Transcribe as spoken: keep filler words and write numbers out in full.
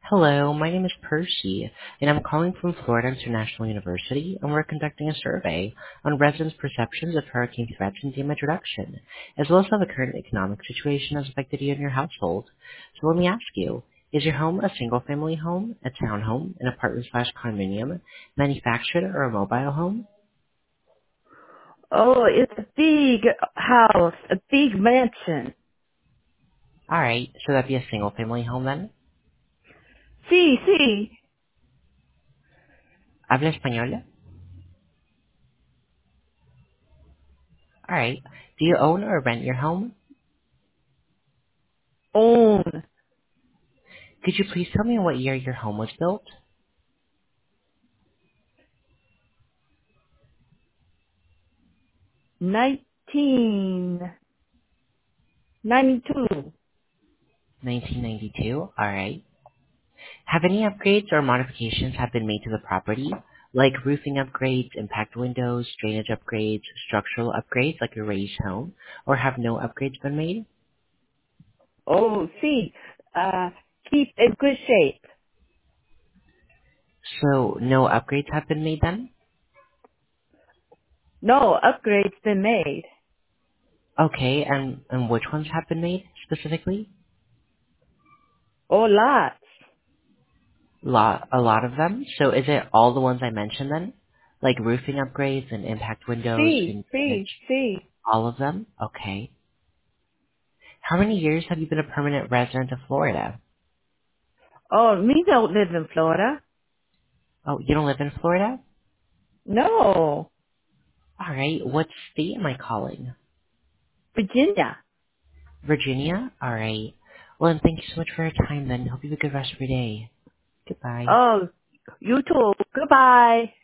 Hello, my name is Percy, and I'm calling from Florida International University, and we're conducting a survey on residents' perceptions of hurricane threats and damage reduction, as well as how the current economic situation has affected you and your household. So let me ask you, is your home a single-family home, a townhome, an apartment slash condominium, manufactured, or a mobile home? Oh, it's a big house, a big mansion. Alright, so that'd be a single-family home then? Sí, sí. ¿Habla español? Alright, do you own or rent your home? Own. Could you please tell me what year your home was built? Nineteen ninety-two. nineteen ninety-two? Alright. Have any upgrades or modifications have been made to the property, like roofing upgrades, impact windows, drainage upgrades, structural upgrades like a raised home, or have no upgrades been made? Oh, sí. Uh, keep in good shape. So no upgrades have been made then? No upgrades been made. Okay, and, and which ones have been made specifically? Oh, lots. Lot, a lot of them. So is it all the ones I mentioned then? Like roofing upgrades and impact windows Sí, and drainage? sí, sí. All of them? Okay. How many years have you been a permanent resident of Florida? Oh, me don't live in Florida. Oh, you don't live in Florida? No. Alright, what state am I calling? Virginia. Virginia? Alright. Well, then thank you so much for your time then. Hope you have a good rest of your day. Goodbye. Oh, you too. Goodbye.